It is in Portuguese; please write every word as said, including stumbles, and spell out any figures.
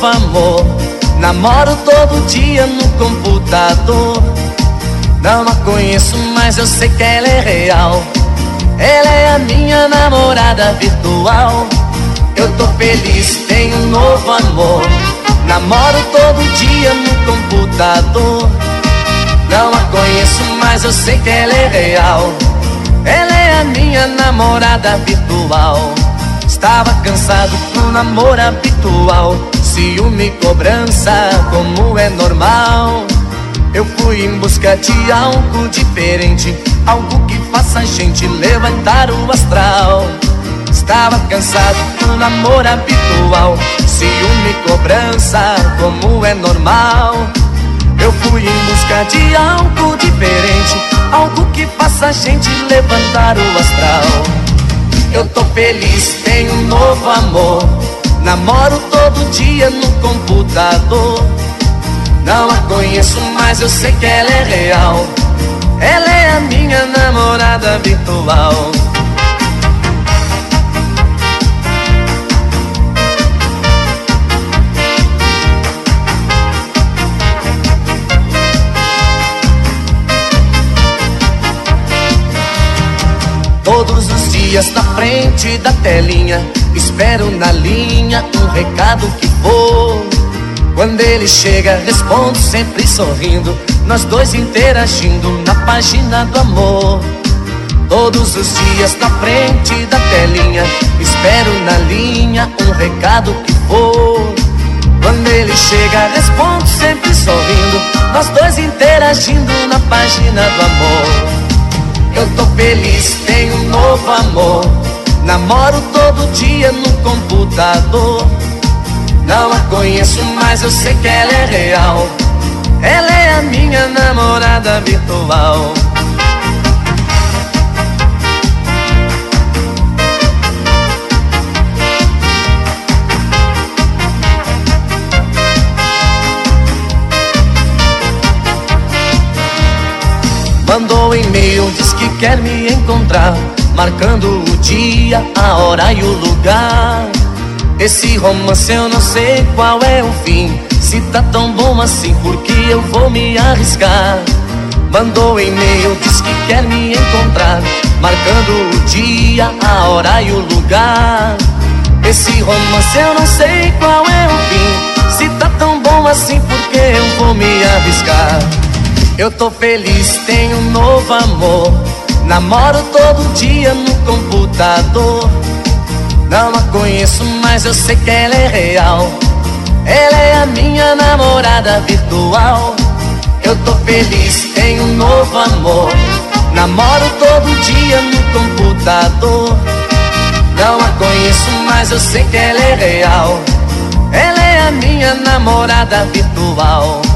novo amor. Namoro todo dia no computador. Não a conheço, mas eu sei que ela é real. Ela é a minha namorada virtual. Eu tô feliz, tenho um novo amor. Namoro todo dia no computador. Não a conheço, mas eu sei que ela é real. Ela é a minha namorada virtual. Estava cansado do namoro habitual, ciúme e cobrança, como é normal. Eu fui em busca de algo diferente, algo que faça a gente levantar o astral. Estava cansado do namoro habitual, ciúme e cobrança, como é normal. Eu fui em busca de algo diferente, algo que faça a gente levantar o astral. Eu tô feliz, tenho um novo amor. Namoro todo dia no computador. Não a conheço, mas eu sei que ela é real. Ela é a minha namorada virtual. Todos os dias na frente da telinha, espero na linha um recado que for. Quando ele chega, respondo sempre sorrindo, nós dois interagindo na página do amor. Todos os dias na frente da telinha, espero na linha um recado que for. Quando ele chega, respondo sempre sorrindo, nós dois interagindo na página do amor. Eu tô feliz, tenho um novo amor. Namoro todo dia no computador. Não a conheço, mas eu sei que ela é real. Ela é a minha namorada virtual. Mandou e-mail, diz que quer me encontrar, marcando o dia, a hora e o lugar. Esse romance eu não sei qual é o fim. Se tá tão bom assim, porque eu vou me arriscar. Mandou e-mail, diz que quer me encontrar, marcando o dia, a hora e o lugar. Esse romance eu não sei qual é o fim. Se tá tão bom assim, porque eu vou me arriscar. Eu tô feliz, tenho um novo amor. Namoro todo dia no computador. Não a conheço, mas eu sei que ela é real. Ela é a minha namorada virtual. Eu tô feliz, tenho um novo amor. Namoro todo dia no computador. Não a conheço, mas eu sei que ela é real. Ela é a minha namorada virtual.